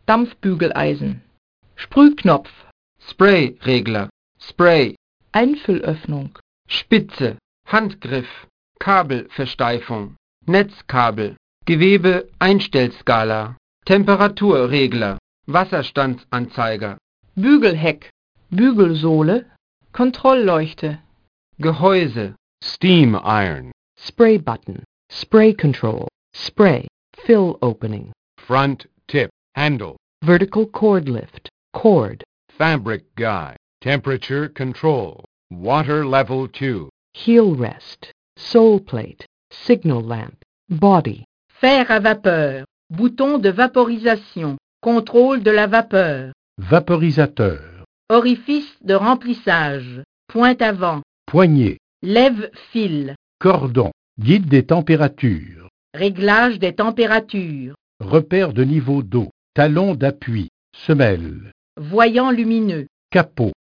Dampfbügeleisen. Sprühknopf. Sprayregler, Spray. Einfüllöffnung. Spitze, Handgriff, Kabelversteifung, Netzkabel, Gewebe, Einstellskala, Temperaturregler, Wasserstandsanzeiger, Bügelheck. Bügelsohle. Kontrollleuchte. Gehäuse, Steam iron. Spray button. Spray control. Spray. Fill opening. Front tip. Handle. Vertical cord lift. Cord. Fabric guide. Temperature control. Water level 2. Heel rest. Sole plate. Signal lamp. Body. Fer à vapeur. Bouton de vaporisation. Contrôle de la vapeur. Vaporisateur. Orifice de remplissage. Pointe avant. Poignée. Lève-fil. Cordon. Guide des températures. Réglage des températures. Repère de niveau d'eau. Talon d'appui. Semelle. Voyant lumineux. Capot.